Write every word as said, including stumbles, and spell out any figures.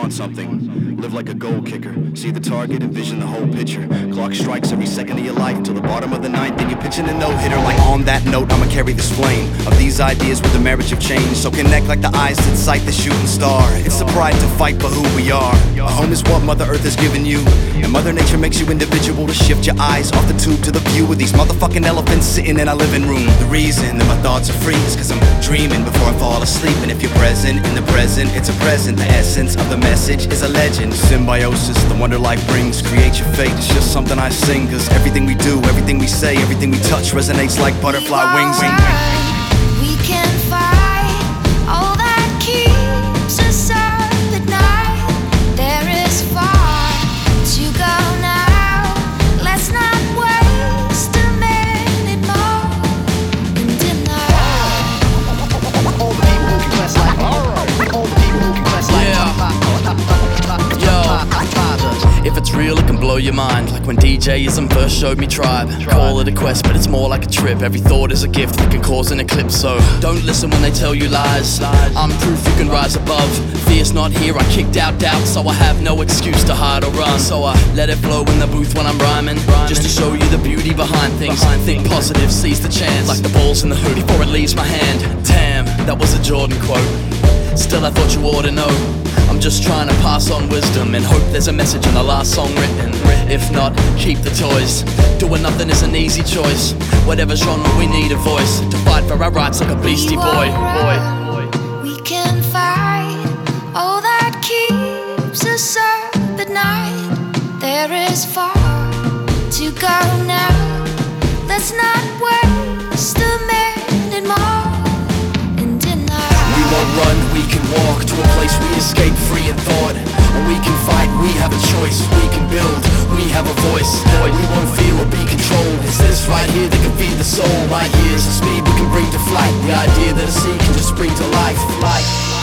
want something, live like a goal kicker. See the target, envision the whole picture. Clock strikes every second of your life till the bottom of the ninth, then you're pitching a no-hitter. Like on that note, I'ma carry this flame of these ideas with the marriage of change. So connect like the eyes that sight the shooting star. It's the pride to fight for who we are. A home is what Mother Earth has given you, and Mother Nature makes you individual to shift your eyes off the tube to the view of these motherfucking elephants sitting in our living room. The reason that my thoughts are free is cause I'm dreaming before I fall asleep. And if you're present in the present, it's a present. The essence of the message is a legend. Symbiosis, the wonder life brings. Create your fate, it's just something I sing. Cause everything we do, everything we say, everything we touch resonates like butterfly wings. We can fight all that keeps us up at night. There is far to go now. Let's not waste a minute more in denial. All the people who can quest like all the people who can quest like If it's real, it can blow your mind. Like when D J-ism first showed me Tribe. Call it a quest, but it's more like a trip. Every thought is a gift that can cause an eclipse. So don't listen when they tell you lies. I'm proof you can rise above. Fear's not here, I kicked out doubt, so I have no excuse to hide or run. So I let it flow in the booth when I'm rhyming, just to show you the beauty behind things. Think positive, seize the chance, like the balls in the hood before it leaves my hand. Damn, that was a Jordan quote. Still I thought you ought to know. I'm just trying to pass on wisdom and hope there's a message in the last song written. If not, keep the toys. Doing nothing is an easy choice. Whatever genre, we need a voice to fight for our rights like a beastie boy. boy. We can fight all that keeps us up at night. There is far to go now. Let's not waste a minute more in denial. We won't run, we can walk to a place we escape free in thought. Or we can fight, we have a choice. We can build, we have a voice. We won't feel or be controlled. It's this right here that can feed the soul. Right here's the speed we can bring to flight. The idea that a sea can just spring to life. life.